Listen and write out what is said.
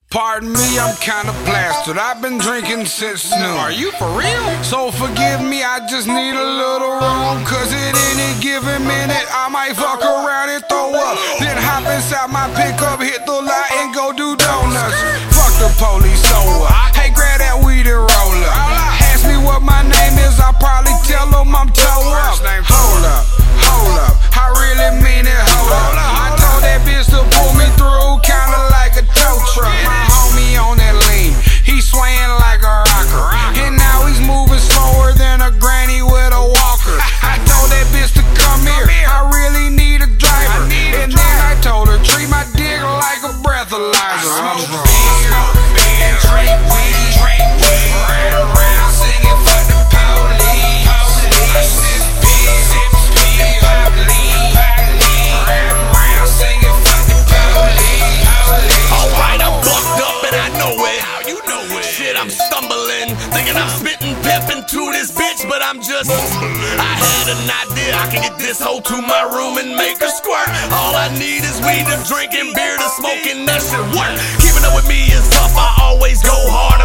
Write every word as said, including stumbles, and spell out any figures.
Pardon me, I'm kinda blasted. I've been drinking since noon. Are you for real? So forgive me, I just need a little room. Cause at any given minute, I might fuck around and throw up. Then hop inside my pickup, hit the lot and go do donuts. Fuck the police, so what? Hey, grab that weed and roll up. Ask me what my name is, I'll probably tell them I'm toe up. Hold up, hold up, I really mean it, hold up. I told that bitch to pull me through, kinda like a tow truck. On that lean, he's swaying like a rocker, and now he's moving slower than a granny with a walker. I told that bitch to come here, I really need a driver, and then I told her treat my dick like a breathalyzer. I'm drunk. And drink weed, drink weed, ride around singing for the police. I sip beer, sip beer, pop lean, ride around singing for the police. Alright, I'm fucked up. I know it. How you know it? Shit, I'm stumbling, thinking I'm spitting pep into this bitch, but I'm just I had an idea, I can get this hoe to my room and make her squirt. All I need is weed to drink and beer to smoke, and that shit work. Keeping up with me is tough, I always go hard.